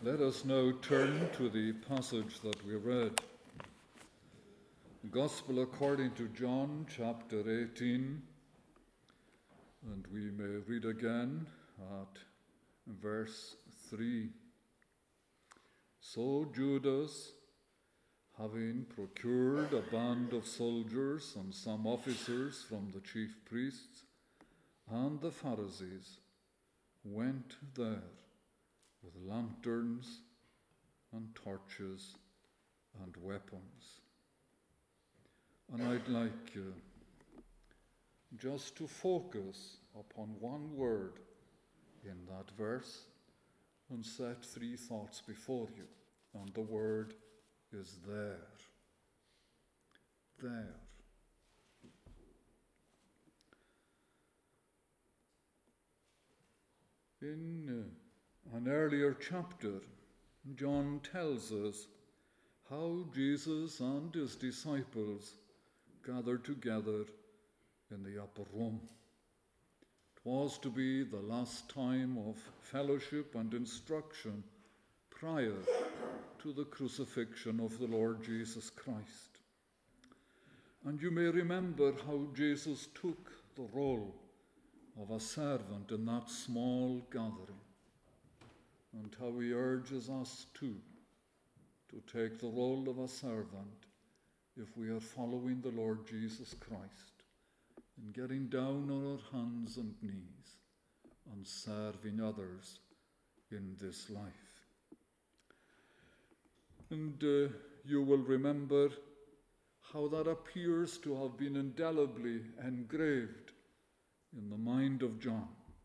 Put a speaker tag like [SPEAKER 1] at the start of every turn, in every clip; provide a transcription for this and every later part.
[SPEAKER 1] Let us now turn to the passage that we read. The Gospel according to John, chapter 18, and we may read again at verse 3. So Judas, having procured a band of soldiers and some officers from the chief priests and the Pharisees, went there with lanterns and torches and weapons. And I'd like just to focus upon one word in that verse and set three thoughts before you. And the word is there. There. In an earlier chapter, John tells us how Jesus and his disciples gathered together in the upper room. It was to be the last time of fellowship and instruction prior to the crucifixion of the Lord Jesus Christ. And you may remember how Jesus took the role of a servant in that small gathering, and how he urges us too to take the role of a servant if we are following the Lord Jesus Christ in getting down on our hands and knees and serving others in this life. And you will remember how that appears to have been indelibly engraved in the mind of John.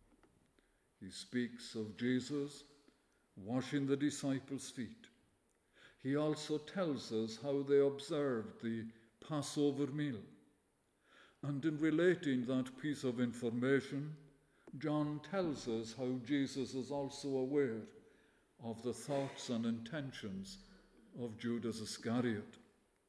[SPEAKER 1] He speaks of Jesus washing the disciples' feet. He also tells us how they observed the Passover meal. And in relating that piece of information, John tells us how Jesus is also aware of the thoughts and intentions of Judas Iscariot.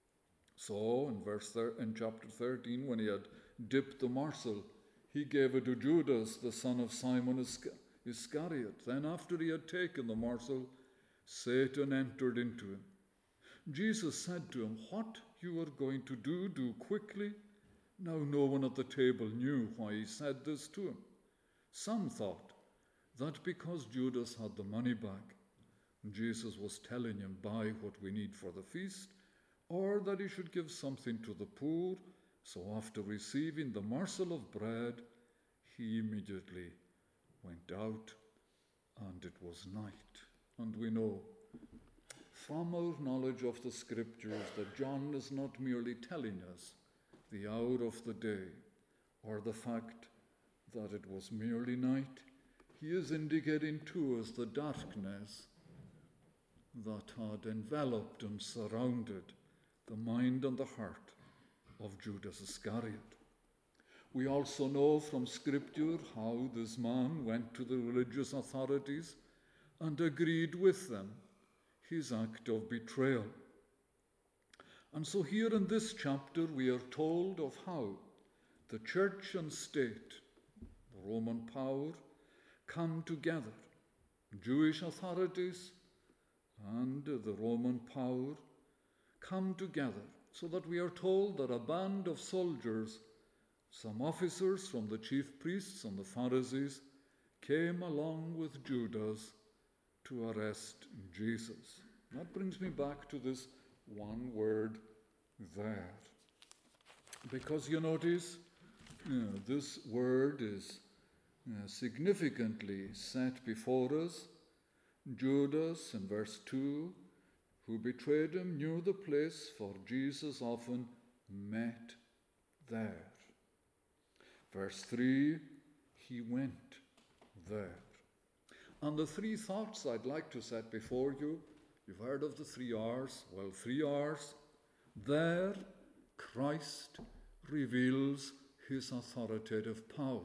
[SPEAKER 1] So, in chapter 13, when he had dipped the morsel, he gave it to Judas, the son of Simon Iscariot. Then after he had taken the morsel, Satan entered into him. Jesus said to him, "What you are going to do, do quickly." Now no one at the table knew why he said this to him. Some thought that because Judas had the money bag, Jesus was telling him, "Buy what we need for the feast," or that he should give something to the poor. So after receiving the morsel of bread, he immediately went out, and it was night. And we know from our knowledge of the Scriptures that John is not merely telling us the hour of the day or the fact that it was merely night. He is indicating to us the darkness that had enveloped and surrounded the mind and the heart of Judas Iscariot. We also know from Scripture how this man went to the religious authorities and agreed with them his act of betrayal. And so here in this chapter we are told of how the church and state, the Roman power, come together. Jewish authorities and the Roman power come together, so that we are told that a band of soldiers, some officers from the chief priests and the Pharisees, came along with Judas to arrest Jesus. That brings me back to this one word, there. Because you notice, this word is significantly set before us. Judas, in verse 2, who betrayed him, knew the place, for Jesus often met there. Verse 3, he went there. And the three thoughts I'd like to set before you, you've heard of the 3 R's. Well, 3 R's. There, Christ reveals his authoritative power.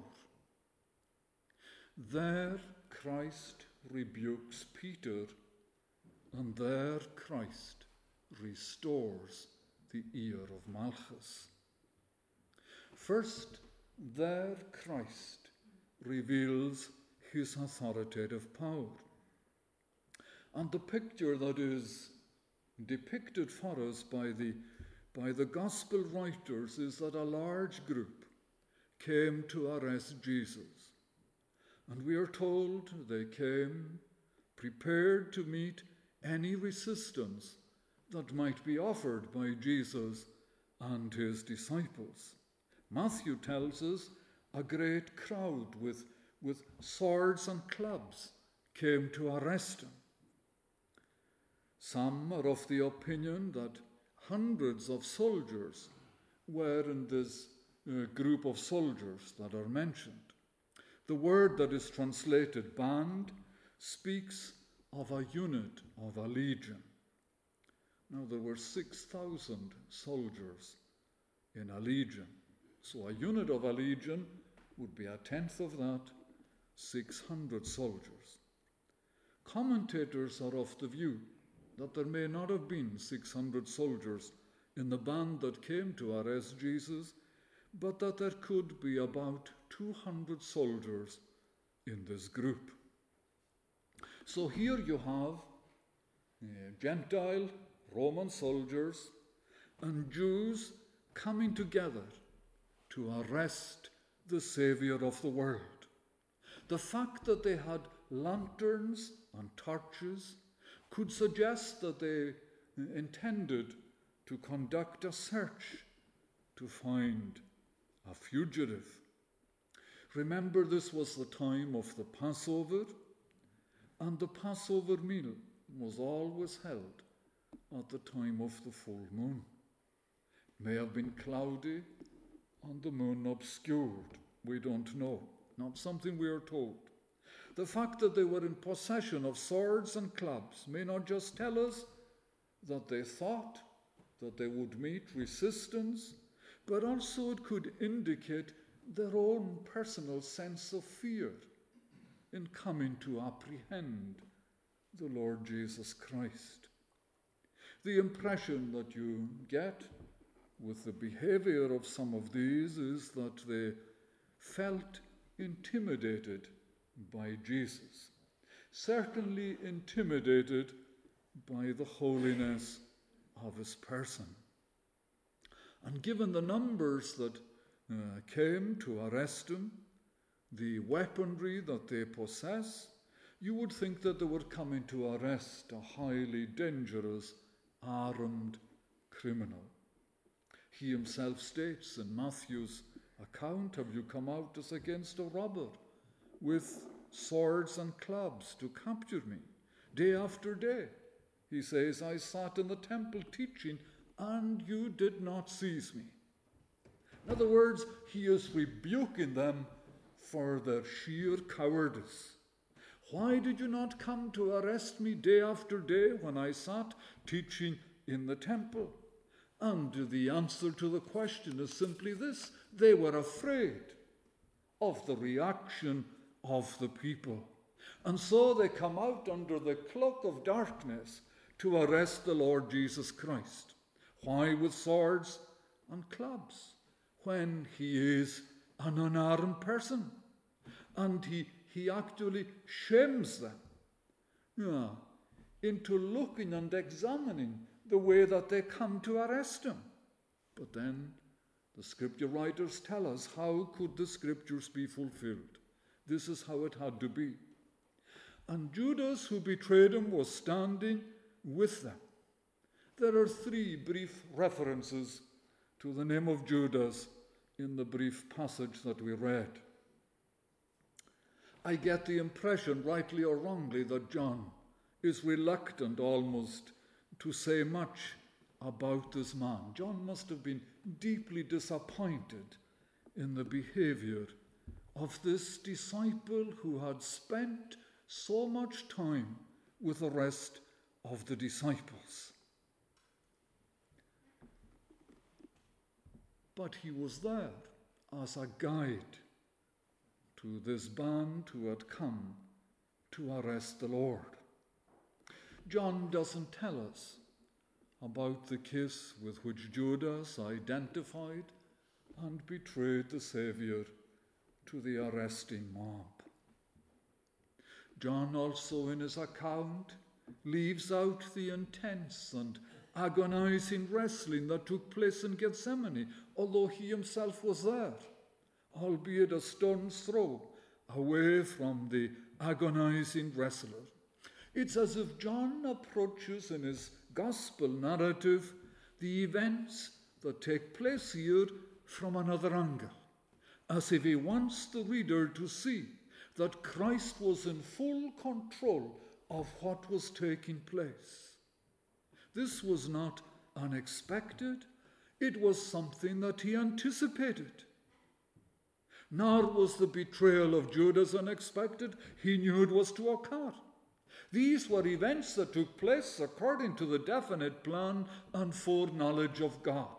[SPEAKER 1] There, Christ rebukes Peter, and there Christ restores the ear of Malchus. First, there Christ reveals his authoritative power. And the picture that is depicted for us by the gospel writers is that a large group came to arrest Jesus. And we are told they came prepared to meet any resistance that might be offered by Jesus and his disciples. Matthew tells us a great crowd with swords and clubs came to arrest him. Some are of the opinion that hundreds of soldiers were in this group of soldiers that are mentioned. The word that is translated band speaks of a unit, of a legion. Now, there were 6,000 soldiers in a legion. So a unit of a legion would be a tenth of that, 600 soldiers. Commentators are of the view that there may not have been 600 soldiers in the band that came to arrest Jesus, but that there could be about 200 soldiers in this group. So here you have Gentile Roman soldiers and Jews coming together to arrest the Saviour of the world. The fact that they had lanterns and torches could suggest that they intended to conduct a search to find a fugitive. Remember, this was the time of the Passover, and the Passover meal was always held at the time of the full moon. It may have been cloudy and the moon obscured. We don't know. Not something we are told. The fact that they were in possession of swords and clubs may not just tell us that they thought that they would meet resistance, but also it could indicate their own personal sense of fear in coming to apprehend the Lord Jesus Christ. The impression that you get with the behavior of some of these is that they felt intimidated by Jesus, certainly intimidated by the holiness of his person. And given the numbers that came to arrest him, the weaponry that they possess, you would think that they were coming to arrest a highly dangerous, armed criminal. He himself states in Matthew's account, "Have you come out as against a robber with swords and clubs to capture me? Day after day," he says, "I sat in the temple teaching, and you did not seize me." In other words, he is rebuking them for their sheer cowardice. Why did you not come to arrest me day after day when I sat teaching in the temple? And the answer to the question is simply this: they were afraid of the reaction of the people. And so they come out under the cloak of darkness to arrest the Lord Jesus Christ. Why with swords and clubs, when he is an unarmed person? And he actually shames them into looking and examining the way that they come to arrest him. But then the scripture writers tell us, how could the scriptures be fulfilled? This is how it had to be. And Judas, who betrayed him, was standing with them. There are 3 brief references to the name of Judas in the brief passage that we read. I get the impression, rightly or wrongly, that John is reluctant almost to say much about this man. John must have been deeply disappointed in the behavior of this disciple who had spent so much time with the rest of the disciples. But he was there as a guide to this band who had come to arrest the Lord. John doesn't tell us about the kiss with which Judas identified and betrayed the Saviour to the arresting mob. John also in his account leaves out the intense and agonizing wrestling that took place in Gethsemane, although he himself was there, albeit a stone's throw away from the agonizing wrestler. It's as if John approaches in his gospel narrative the events that take place here from another angle, as if he wants the reader to see that Christ was in full control of what was taking place. This was not unexpected. It was something that he anticipated. Nor was the betrayal of Judas unexpected. He knew it was to occur. These were events that took place according to the definite plan and foreknowledge of God.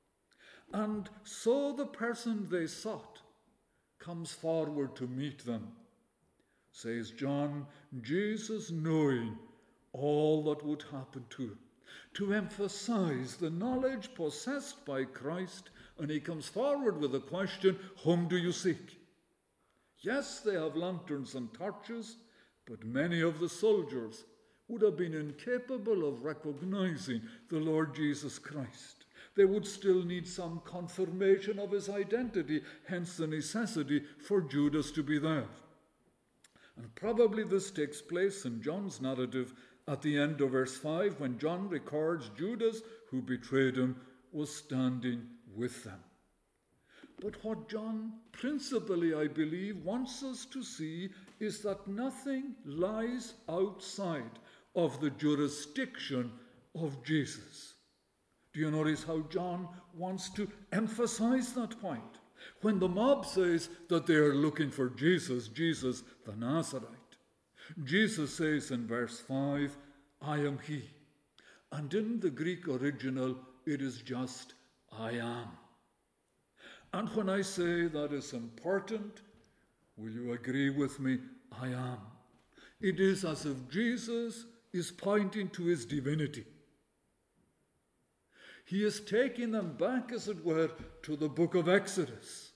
[SPEAKER 1] And so the person they sought comes forward to meet them. Says John, Jesus knowing all that would happen to him, to emphasize the knowledge possessed by Christ, and he comes forward with the question, whom do you seek? Yes, they have lanterns and torches, but many of the soldiers would have been incapable of recognizing the Lord Jesus Christ. They would still need some confirmation of his identity, hence the necessity for Judas to be there. And probably this takes place in John's narrative at the end of verse 5, when John records Judas, who betrayed him, was standing with them. But what John principally, I believe, wants us to see is that nothing lies outside of the jurisdiction of Jesus. Do you notice how John wants to emphasize that point? When the mob says that they are looking for Jesus, Jesus the Nazarite, Jesus says in verse 5, I am he. And in the Greek original, it is just, I am. And when I say that is important, will you agree with me? I am. It is as if Jesus is pointing to his divinity. He is taking them back, as it were, to the book of Exodus,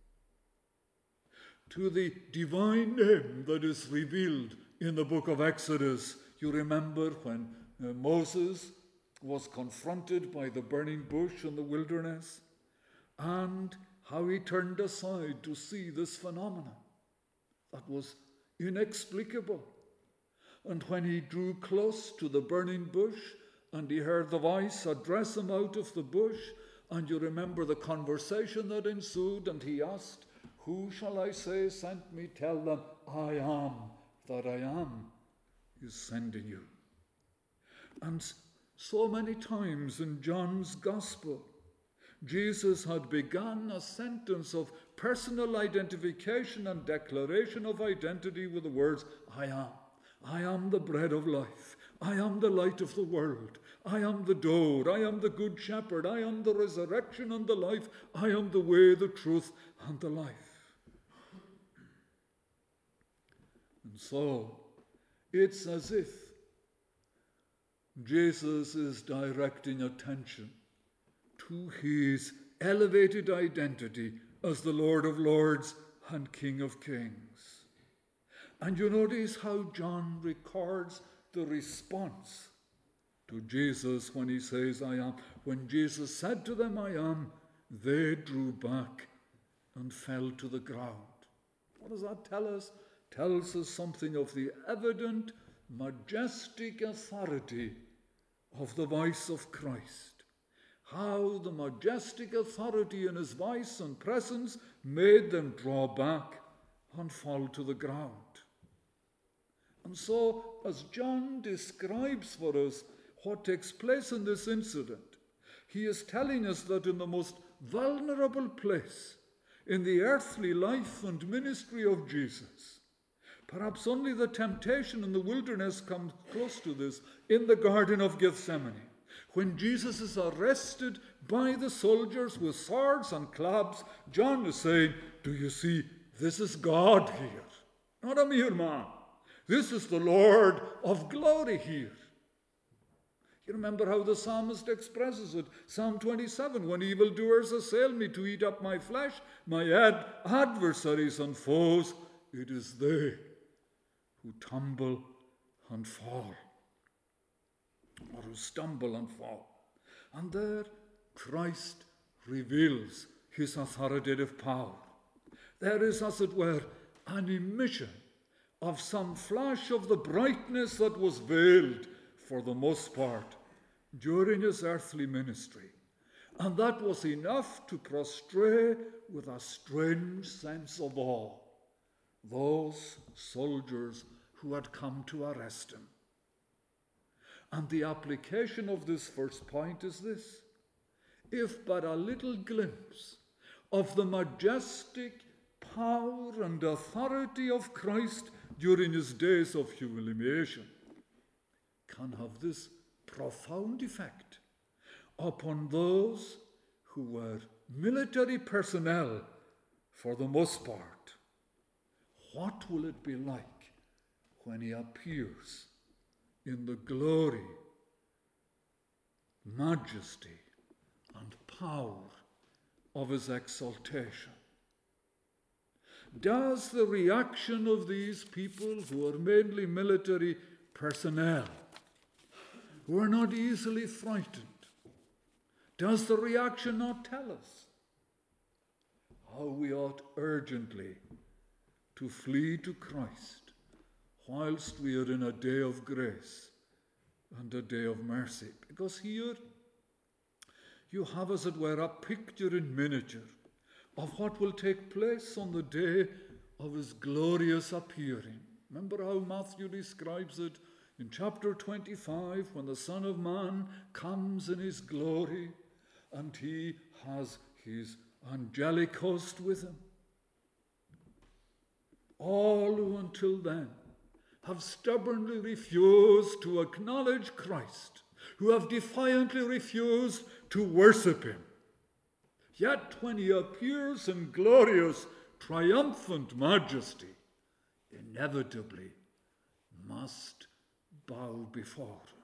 [SPEAKER 1] to the divine name that is revealed in the book of Exodus. You remember when Moses was confronted by the burning bush in the wilderness, and how he turned aside to see this phenomenon that was inexplicable. And when he drew close to the burning bush and he heard the voice address him out of the bush, and you remember the conversation that ensued, and he asked, who shall I say sent me? Tell them, I am that I am is sending you. And so many times in John's Gospel, Jesus had begun a sentence of personal identification and declaration of identity with the words, I am. I am the bread of life. I am the light of the world. I am the door. I am the good shepherd. I am the resurrection and the life. I am the way, the truth, and the life. And so, it's as if Jesus is directing attention to his elevated identity as the Lord of Lords and King of Kings. And you notice how John records the response to Jesus when he says, I am. When Jesus said to them, I am, they drew back and fell to the ground. What does that tell us? It tells us something of the evident, majestic authority of the voice of Christ. How the majestic authority in his voice and presence made them draw back and fall to the ground. And so, as John describes for us what takes place in this incident, he is telling us that in the most vulnerable place in the earthly life and ministry of Jesus, perhaps only the temptation in the wilderness comes close to this, in the Garden of Gethsemane, when Jesus is arrested by the soldiers with swords and clubs, John is saying, do you see, this is God here, not a mere man. This is the Lord of glory here. You remember how the psalmist expresses it. Psalm 27, when evildoers assail me to eat up my flesh, my adversaries and foes, it is they who tumble and fall. or who stumble and fall. And there Christ reveals his authoritative power. There is, as it were, an emission of some flash of the brightness that was veiled, for the most part, during his earthly ministry. And that was enough to prostrate with a strange sense of awe those soldiers who had come to arrest him. And the application of this first point is this: if but a little glimpse of the majestic power and authority of Christ during his days of humiliation can have this profound effect upon those who were military personnel for the most part, what will it be like when he appears in the glory, majesty, and power of his exaltation? Does the reaction of these people, who are mainly military personnel, who are not easily frightened, does the reaction not tell us how we ought urgently to flee to Christ whilst we are in a day of grace and a day of mercy? Because here you have, as it were, a picture in miniature of what will take place on the day of his glorious appearing. Remember how Matthew describes it in chapter 25, when the Son of Man comes in his glory and he has his angelic host with him. All who until then have stubbornly refused to acknowledge Christ, who have defiantly refused to worship him, yet when he appears in glorious, triumphant majesty, inevitably must bow before him.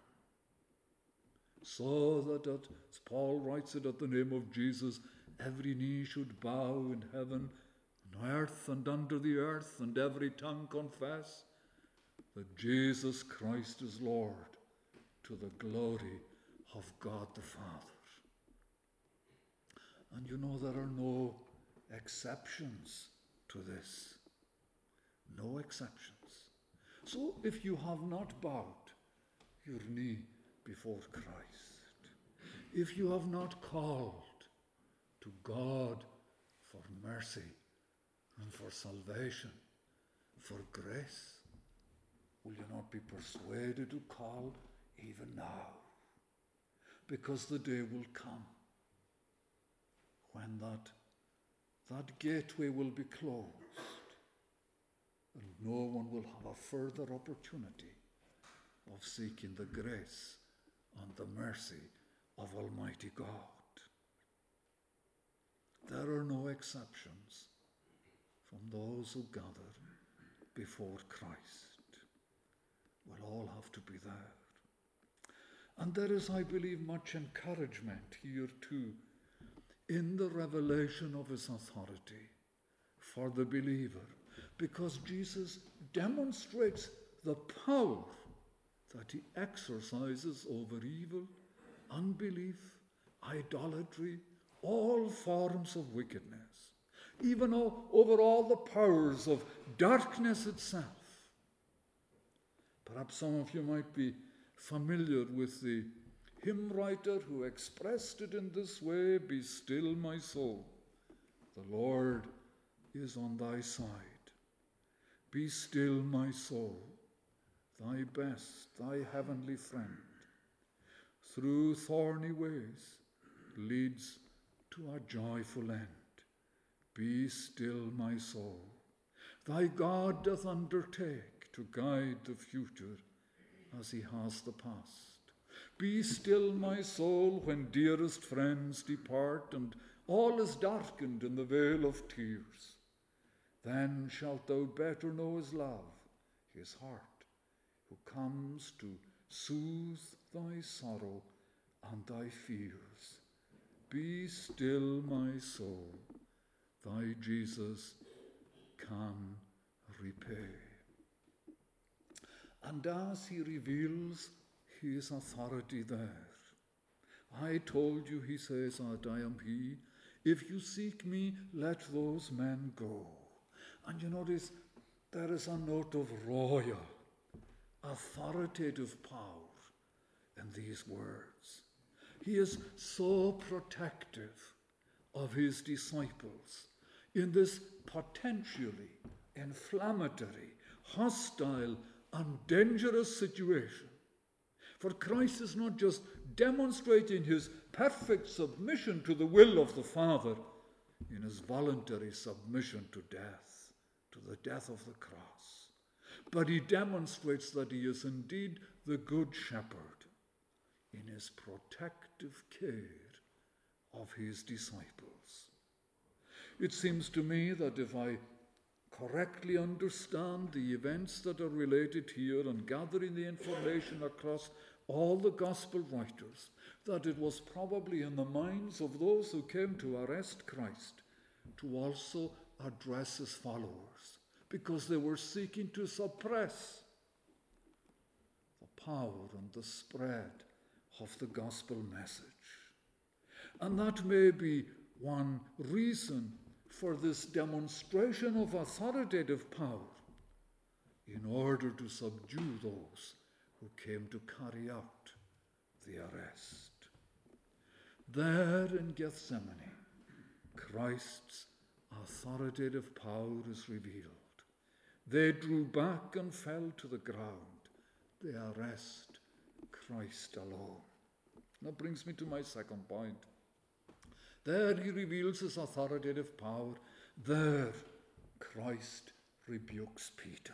[SPEAKER 1] So that, as Paul writes it, at the name of Jesus, every knee should bow in heaven, on earth, and under the earth, and every tongue confess that Jesus Christ is Lord, to the glory of God the Father. And you know, there are no exceptions to this. No exceptions. So if you have not bowed your knee before Christ, if you have not called to God for mercy and for salvation, for grace, will you not be persuaded to call even now? Because the day will come when that gateway will be closed and no one will have a further opportunity of seeking the grace and the mercy of Almighty God. There are no exceptions from those who gather before Christ. We'll all have to be there. And there is, I believe, much encouragement here too in the revelation of his authority for the believer, because Jesus demonstrates the power that he exercises over evil, unbelief, idolatry, all forms of wickedness, even over all the powers of darkness itself. Perhaps some of you might be familiar with the hymn writer who expressed it in this way: "Be still, my soul, the Lord is on thy side. Be still, my soul, thy best, thy heavenly friend, through thorny ways leads to a joyful end. Be still, my soul, thy God doth undertake to guide the future as he has the past. Be still, my soul, when dearest friends depart and all is darkened in the vale of tears. Then shalt thou better know his love, his heart, who comes to soothe thy sorrow and thy fears. Be still, my soul, thy Jesus can repay." And as he reveals his authority there. I told you, he says, that I am he. If you seek me, let those men go. And you notice there is a note of royal, authoritative power in these words. He is so protective of his disciples in this potentially inflammatory, hostile, and dangerous situation. For Christ is not just demonstrating his perfect submission to the will of the Father in his voluntary submission to death, to the death of the cross, but he demonstrates that he is indeed the good shepherd in his protective care of his disciples. It seems to me that if I correctly understand the events that are related here and gathering the information across all the gospel writers, that it was probably in the minds of those who came to arrest Christ to also address his followers, because they were seeking to suppress the power and the spread of the gospel message. And that may be one reason for this demonstration of authoritative power in order to subdue those who came to carry out the arrest. There in Gethsemane, Christ's authoritative power is revealed. They drew back and fell to the ground. They arrest Christ alone. That brings me to my second point. There he reveals his authoritative power. There Christ rebukes Peter.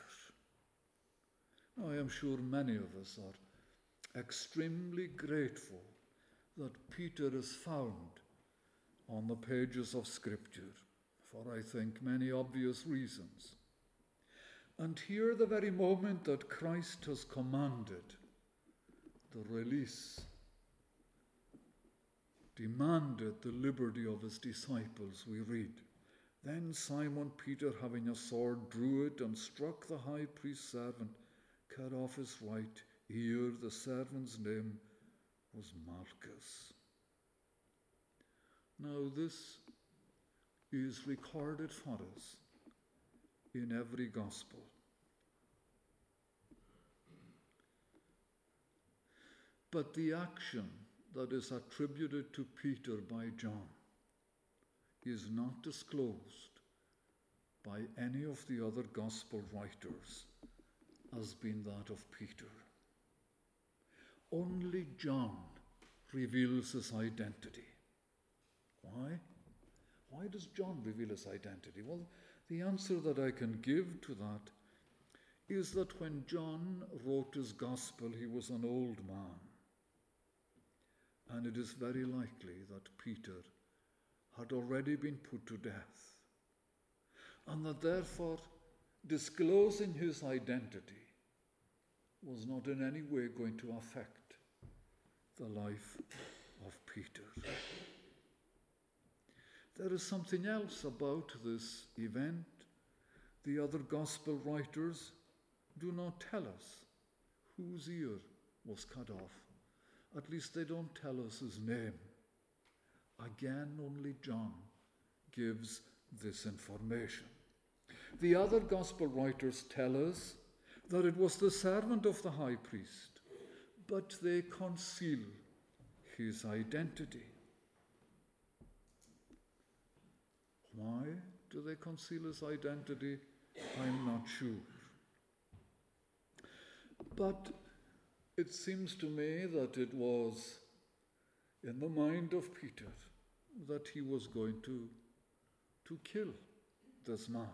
[SPEAKER 1] Now, I am sure many of us are extremely grateful that Peter is found on the pages of Scripture, for I think many obvious reasons. And here, the very moment that Christ has commanded the release, demanded the liberty of his disciples, we read, "Then Simon Peter, having a sword, drew it and struck the high priest's servant, cut off his right ear. The servant's name was Malchus." Now this is recorded for us in every gospel. But the action that is attributed to Peter by John is not disclosed by any of the other gospel writers as being that of Peter. Only John reveals his identity. Why? Why does John reveal his identity? Well, the answer that I can give to that is that when John wrote his gospel, he was an old man. And it is very likely that Peter had already been put to death, and that therefore disclosing his identity was not in any way going to affect the life of Peter. There is something else about this event. The other gospel writers do not tell us whose ear was cut off. At least they don't tell us his name. Again, only John gives this information. The other gospel writers tell us that it was the servant of the high priest, but they conceal his identity. Why do they conceal his identity? I'm not sure. But it seems to me that it was in the mind of Peter that he was going to kill this man.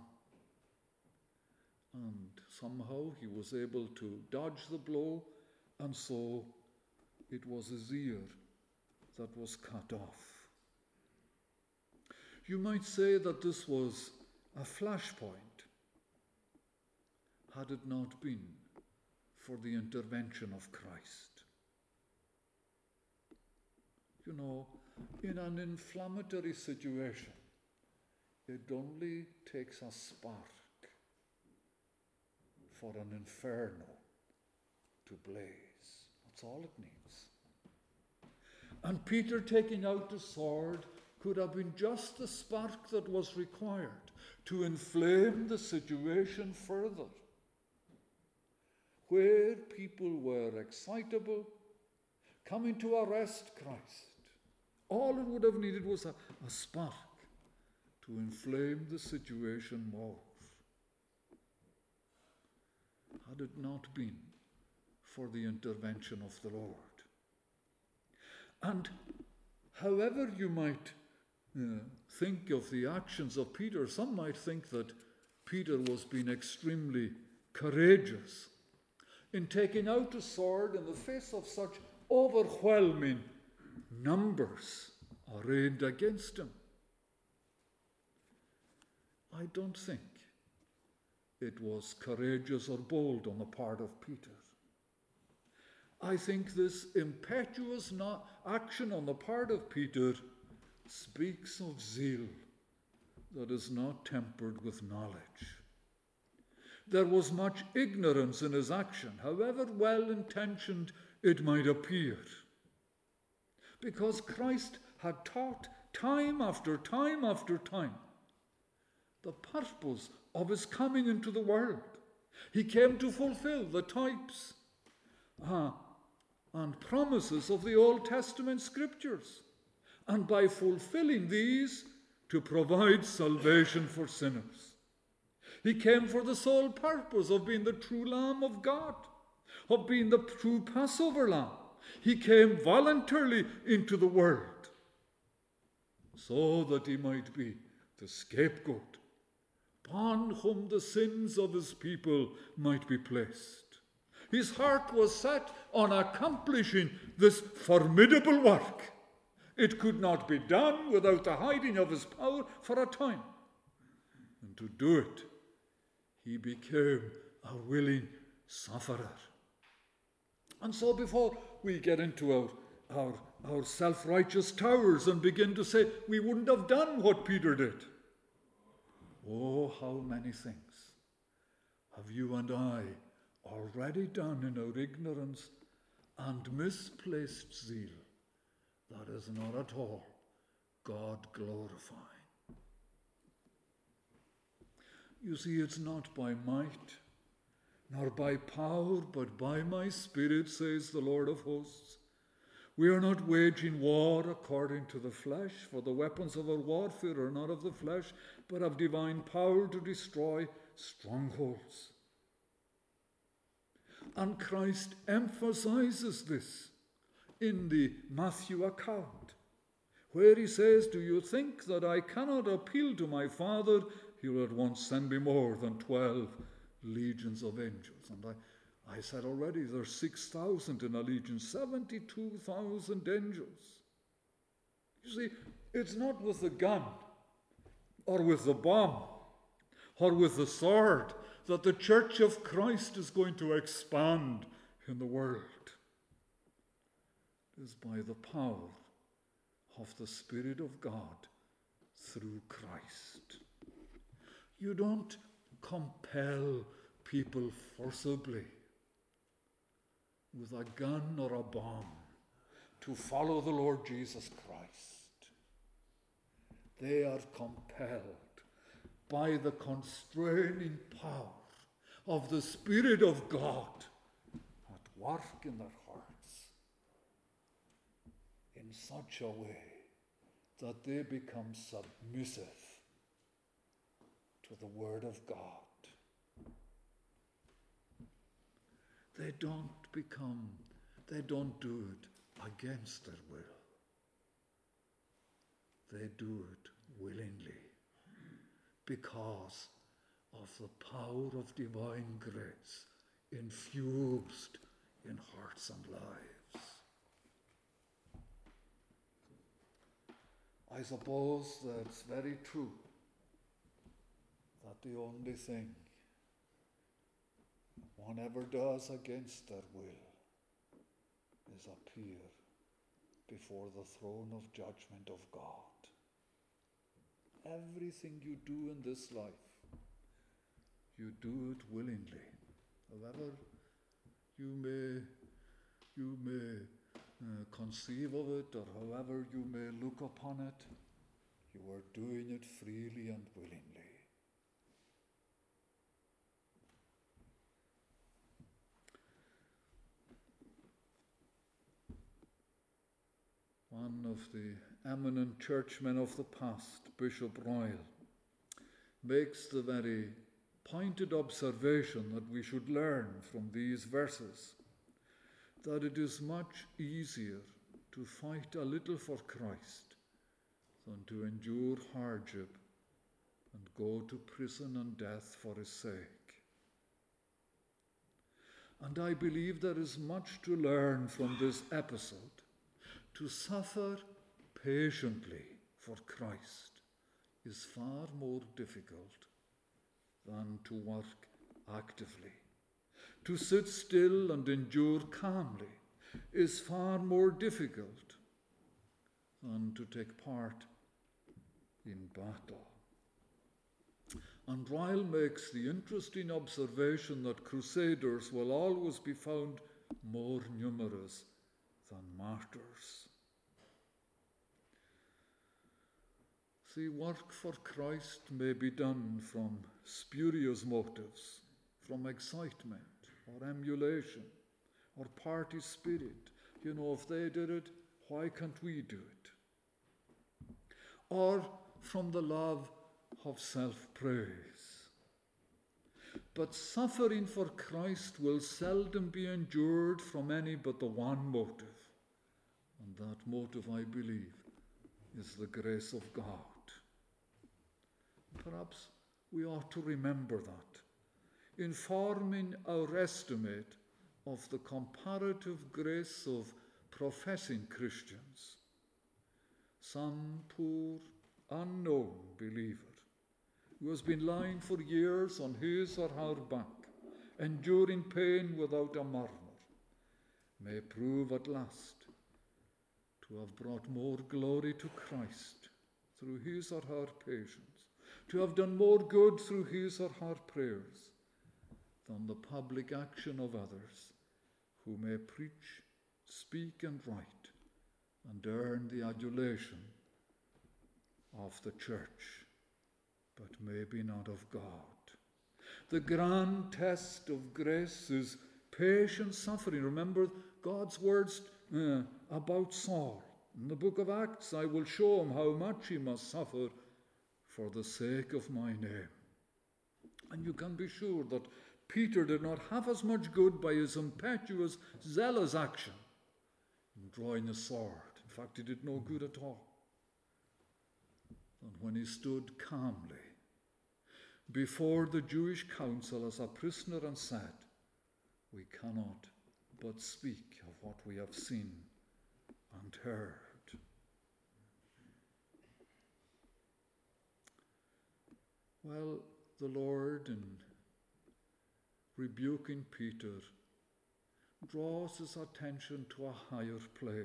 [SPEAKER 1] And somehow he was able to dodge the blow, and so it was his ear that was cut off. You might say that this was a flashpoint, had it not been for the intervention of Christ. You know, in an inflammatory situation, it only takes a spark for an inferno to blaze. That's all it needs. And Peter taking out the sword could have been just the spark that was required to inflame the situation further. Where people were excitable, coming to arrest Christ, all it would have needed was a spark to inflame the situation more. Had it not been for the intervention of the Lord. And however you might think of the actions of Peter, some might think that Peter was being extremely courageous in taking out a sword in the face of such overwhelming numbers arrayed against him. I don't think it was courageous or bold on the part of Peter. I think this impetuous action on the part of Peter speaks of zeal that is not tempered with knowledge. There was much ignorance in his action, however well-intentioned it might appear, because Christ had taught time after time after time the purpose of his coming into the world. He came to fulfill the types and promises of the Old Testament scriptures, and by fulfilling these, to provide salvation for sinners. He came for the sole purpose of being the true Lamb of God, of being the true Passover Lamb. He came voluntarily into the world so that he might be the scapegoat upon whom the sins of his people might be placed. His heart was set on accomplishing this formidable work. It could not be done without the hiding of his power for a time. And to do it, he became a willing sufferer. And so before we get into our self-righteous towers and begin to say we wouldn't have done what Peter did, oh, how many things have you and I already done in our ignorance and misplaced zeal that is not at all God glorifying. You see, it's not by might nor by power, but by my Spirit, says the Lord of hosts. We are not waging war according to the flesh, for the weapons of our warfare are not of the flesh, but of divine power to destroy strongholds. And Christ emphasizes this in the Matthew account, where he says, do you think that I cannot appeal to my Father? He will at once send me more than 12 legions of angels. And I said already, there's 6,000 in a legion, 72,000 angels. You see, it's not with the gun or with the bomb or with the sword that the Church of Christ is going to expand in the world. It is by the power of the Spirit of God through Christ. You don't compel people forcibly with a gun or a bomb to follow the Lord Jesus Christ. They are compelled by the constraining power of the Spirit of God at work in their hearts in such a way that they become submissive to the Word of God. They don't do it against their will. They do it willingly because of the power of divine grace infused in hearts and lives. I suppose that's very true, that the only thing one ever does against their will is appear before the throne of judgment of God. Everything you do in this life, you do it willingly. However, you may you may conceive of it, or however you may look upon it, you are doing it freely and willingly. One of the eminent churchmen of the past, Bishop Royle, makes the very pointed observation that we should learn from these verses, that it is much easier to fight a little for Christ than to endure hardship and go to prison and death for his sake. And I believe there is much to learn from this episode. To suffer patiently for Christ is far more difficult than to work actively. To sit still and endure calmly is far more difficult than to take part in battle. And Ryle makes the interesting observation that crusaders will always be found more numerous than martyrs. See, work for Christ may be done from spurious motives, from excitement or emulation or party spirit. You know, if they did it, why can't we do it? Or from the love of self-praise. But suffering for Christ will seldom be endured from any but the one motive. And that motive, I believe, is the grace of God. Perhaps we ought to remember that in forming our estimate of the comparative grace of professing Christians. Some poor, unknown believer who has been lying for years on his or her back, enduring pain without a murmur, may prove at last to have brought more glory to Christ through his or her patience, to have done more good through his or her prayers than the public action of others who may preach, speak and write and earn the adulation of the church, but maybe not of God. The grand test of grace is patient suffering. Remember God's words about Saul. In the book of Acts, I will show him how much he must suffer for the sake of my name. And you can be sure that Peter did not have as much good by his impetuous, zealous action in drawing the sword. In fact, he did no good at all. And when he stood calmly before the Jewish council as a prisoner and said, we cannot but speak of what we have seen and heard. Well, the Lord, in rebuking Peter, draws his attention to a higher plane.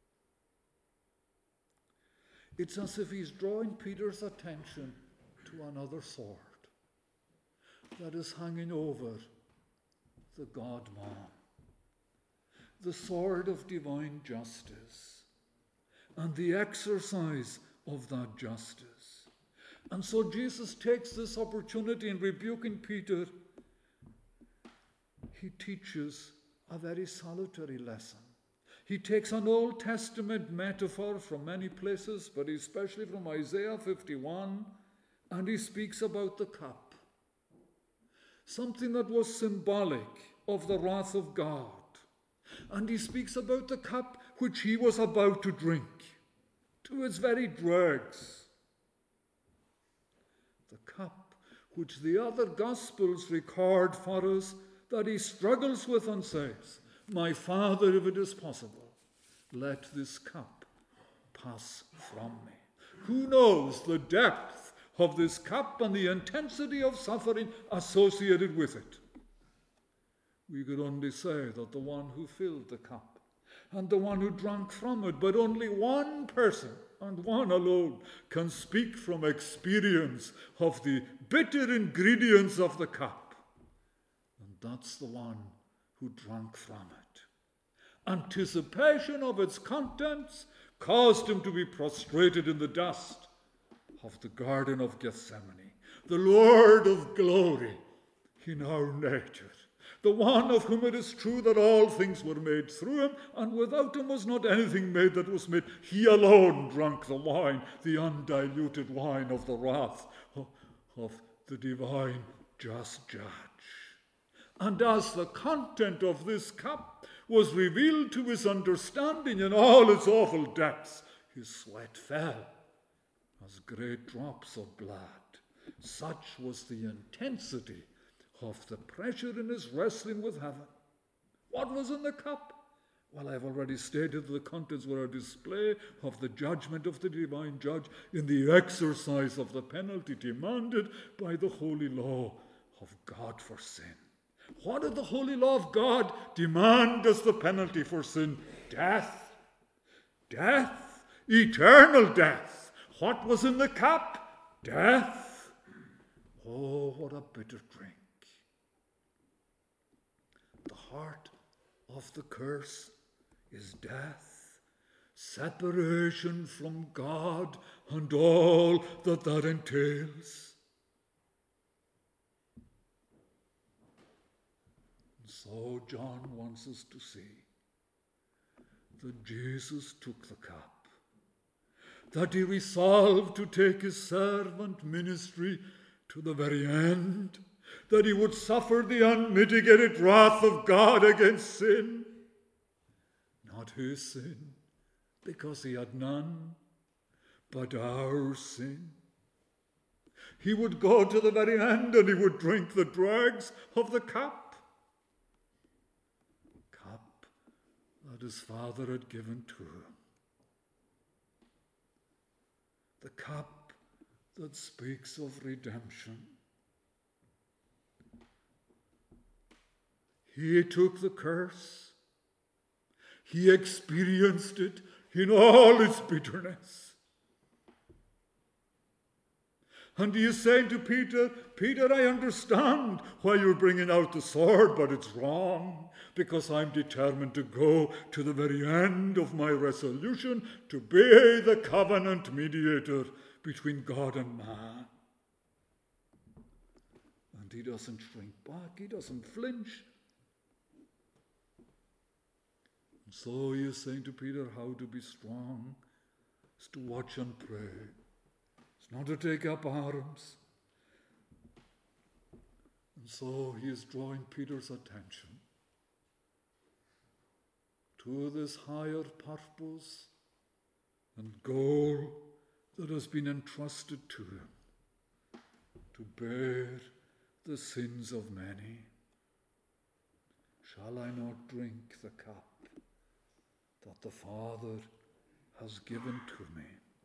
[SPEAKER 1] It's as if he's drawing Peter's attention to another sword that is hanging over the God-man, the sword of divine justice and the exercise of that justice. And so Jesus takes this opportunity in rebuking Peter. He teaches a very salutary lesson. He takes an Old Testament metaphor from many places, but especially from Isaiah 51, and he speaks about the cup, something that was symbolic of the wrath of God. And he speaks about the cup which he was about to drink, to its very dregs. The cup which the other Gospels record for us that he struggles with and says, my Father, if it is possible, let this cup pass from me. Who knows the depth of this cup and the intensity of suffering associated with it? We could only say that the one who filled the cup and the one who drank from it, but only one person and one alone can speak from experience of the bitter ingredients of the cup. And that's the one who drank from it. Anticipation of its contents caused him to be prostrated in the dust of the Garden of Gethsemane. The Lord of glory in our nature, the one of whom it is true that all things were made through him, and without him was not anything made that was made. He alone drank the wine, the undiluted wine of the wrath of the divine just judge. And as the content of this cup was revealed to his understanding in all its awful depths, his sweat fell as great drops of blood. Such was the intensity of the pressure in his wrestling with heaven. What was in the cup? Well, I've already stated the contents were a display of the judgment of the divine judge in the exercise of the penalty demanded by the holy law of God for sin. What did the holy law of God demand as the penalty for sin? Death. Death. Eternal death. What was in the cup? Death. Oh, what a bitter drink. The heart of the curse is death, separation from God and all that entails. And so John wants us to see that Jesus took the cup, that he resolved to take his servant ministry to the very end, that he would suffer the unmitigated wrath of God against sin. Not his sin, because he had none, but our sin. He would go to the very end and he would drink the dregs of the cup that his Father had given to him. The cup that speaks of redemption. He took the curse. He experienced it in all its bitterness. And he is saying to Peter, Peter, I understand why you're bringing out the sword, but it's wrong, because I'm determined to go to the very end of my resolution to be the covenant mediator between God and man. And he doesn't shrink back, he doesn't flinch. And so he is saying to Peter how to be strong is to watch and pray. It's not to take up arms. And so he is drawing Peter's attention to this higher purpose and goal that has been entrusted to him, to bear the sins of many. Shall I not drink the cup that the Father has given to me?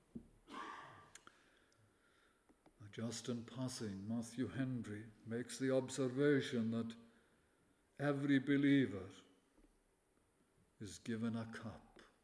[SPEAKER 1] Just in passing, Matthew Henry makes the observation that every believer is given a cup.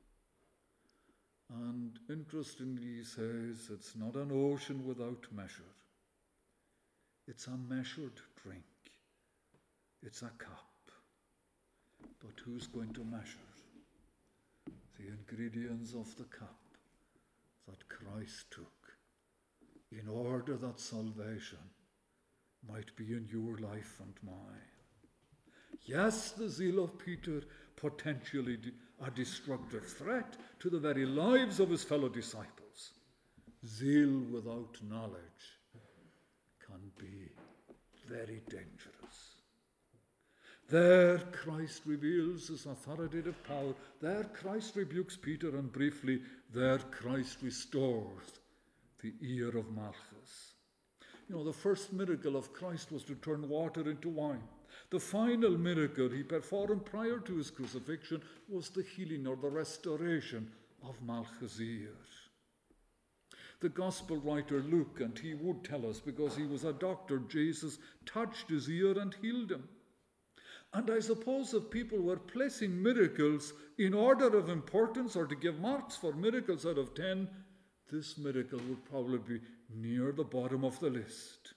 [SPEAKER 1] And interestingly, he says it's not an ocean without measure. It's a measured drink. It's a cup. But who's going to measure the ingredients of the cup that Christ took in order that salvation might be in your life and mine? Yes, the zeal of Peter potentially a destructive threat to the very lives of his fellow disciples. Zeal without knowledge can be very dangerous. There Christ reveals his authoritative power. There Christ rebukes Peter, and briefly, there Christ restores the ear of Malchus. You know, the first miracle of Christ was to turn water into wine. The final miracle he performed prior to his crucifixion was the healing or the restoration of Malchus' ear. The gospel writer Luke, and he would tell us because he was a doctor, Jesus touched his ear and healed him. And I suppose if people were placing miracles in order of importance or to give marks for miracles out of 10, this miracle would probably be near the bottom of the list,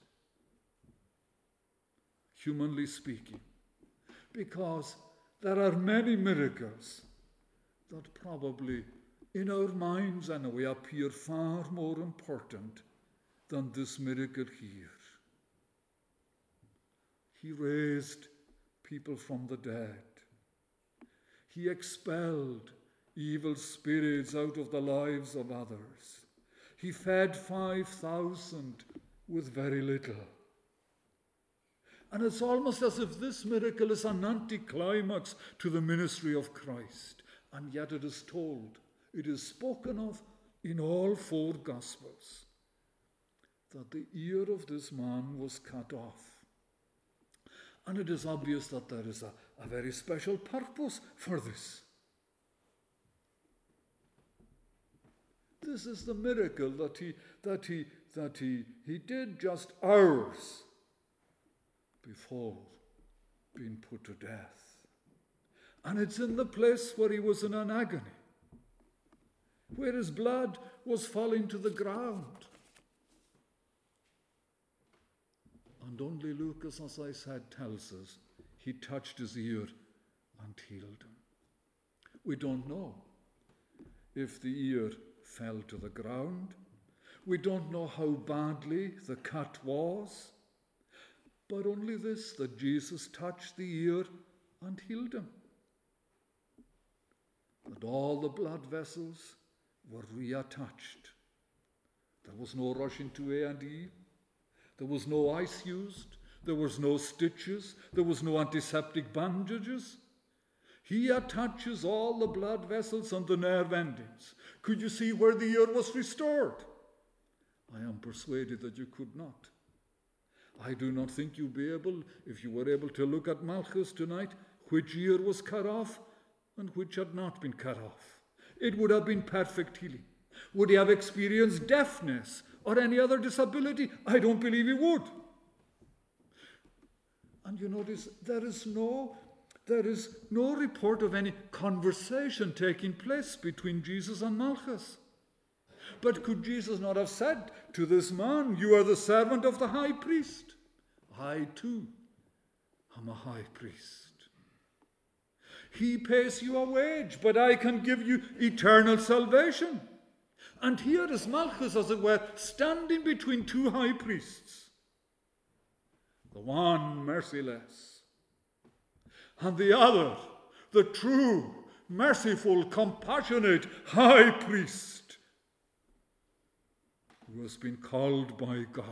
[SPEAKER 1] humanly speaking, because there are many miracles that probably in our minds anyway appear far more important than this miracle here. He raised people from the dead. He expelled evil spirits out of the lives of others. He fed 5,000 with very little. And it's almost as if this miracle is an anticlimax to the ministry of Christ. And yet it is told, it is spoken of in all 4 Gospels, that the ear of this man was cut off. And it is obvious that there is a very special purpose for this. This is the miracle that he did just hours before being put to death. And it's in the place where he was in an agony, where his blood was falling to the ground. And only Lucas, as I said, tells us he touched his ear and healed him. We don't know if the ear fell to the ground. We don't know how badly the cut was. But only this, that Jesus touched the ear and healed him. And all the blood vessels were reattached. There was no rushing to A&E. There was no ice used. There was no stitches. There was no antiseptic bandages. He attaches all the blood vessels and the nerve endings. Could you see where the ear was restored? I am persuaded that you could not. I do not think you'd be able, if you were able to look at Malchus tonight, which ear was cut off and which had not been cut off. It would have been perfect healing. Would he have experienced deafness or any other disability? I don't believe he would. And you notice there is no report of any conversation taking place between Jesus and Malchus. But could Jesus not have said to this man, "You are the servant of the high priest. I too am a high priest. He pays you a wage, but I can give you eternal salvation." And here is Malchus, as it were, standing between 2 high priests. The one merciless, and the other, the true, merciful, compassionate high priest, who has been called by God.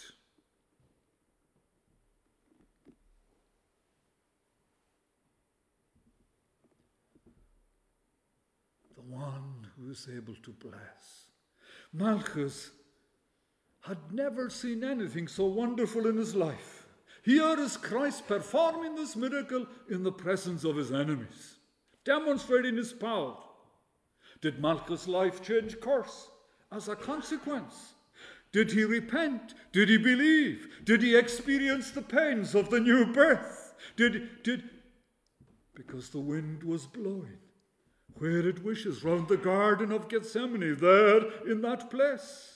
[SPEAKER 1] The one who is able to bless. Malchus had never seen anything so wonderful in his life. Here is Christ performing this miracle in the presence of his enemies, demonstrating his power. Did Malchus' life change course as a consequence? Did he repent? Did he believe? Did he experience the pains of the new birth? Because the wind was blowing where it wishes, round the Garden of Gethsemane, there in that place.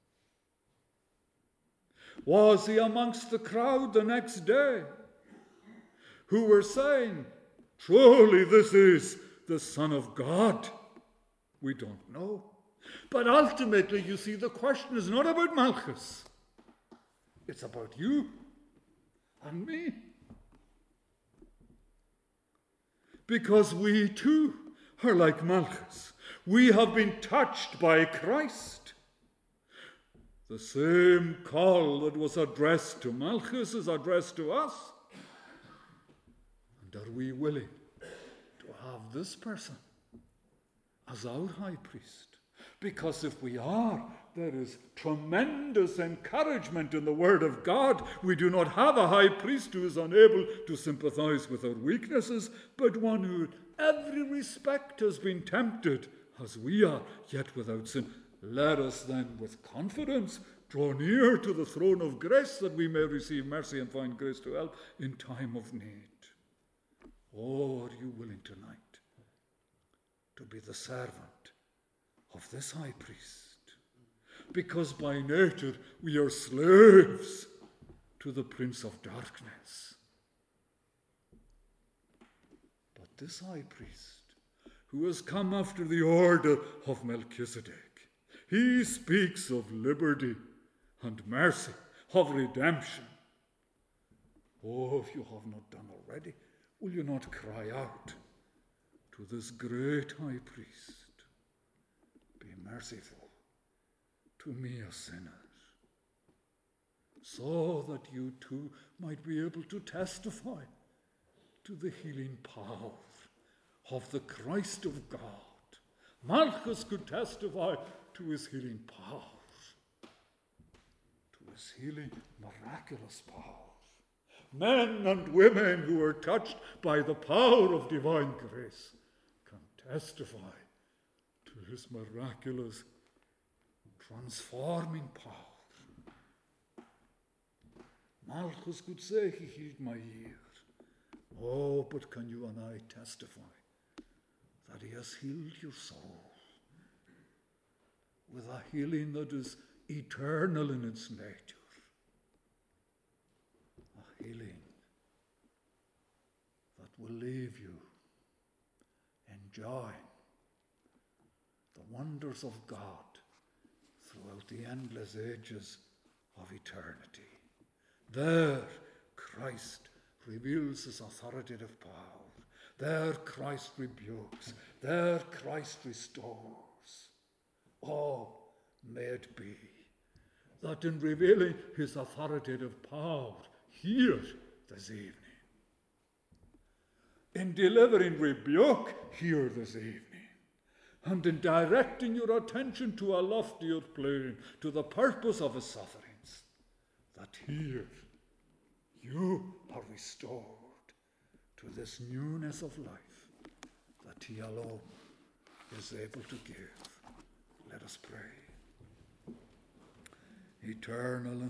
[SPEAKER 1] Was he amongst the crowd the next day who were saying, "Truly this is the Son of God"? We don't know. But ultimately, you see, the question is not about Malchus. It's about you and me. Because we too are like Malchus. We have been touched by Christ. The same call that was addressed to Malchus is addressed to us. And are we willing to have this person as our high priest? Because if we are, there is tremendous encouragement in the Word of God. We do not have a high priest who is unable to sympathize with our weaknesses, but one who in every respect has been tempted as we are, yet without sin. Let us then with confidence draw near to the throne of grace, that we may receive mercy and find grace to help in time of need. Oh, are you willing tonight to be the servant of this high priest? Because by nature we are slaves to the prince of darkness. But this high priest, who has come after the order of Melchizedek. He speaks of liberty and mercy, of redemption. Oh, if you have not done already, will you not cry out to this great high priest, be merciful to me, a sinner, so that you too might be able to testify to the healing power of the Christ of God. Malchus could testify to his healing power, to his healing miraculous power. Men and women who are touched by the power of divine grace can testify to his miraculous transforming power. Malchus could say he healed my ear. Oh, but can you and I testify that he has healed your soul with a healing that is eternal in its nature, a healing that will leave you enjoying the wonders of God throughout the endless ages of eternity. There, Christ reveals his authoritative power. There, Christ rebukes. There, Christ restores. Oh, may it be that in revealing his authoritative power here this evening, in delivering rebuke here this evening, and in directing your attention to a loftier plane, to the purpose of his sufferings, that here you are restored to this newness of life that he alone is able to give. Let us pray. Eternal and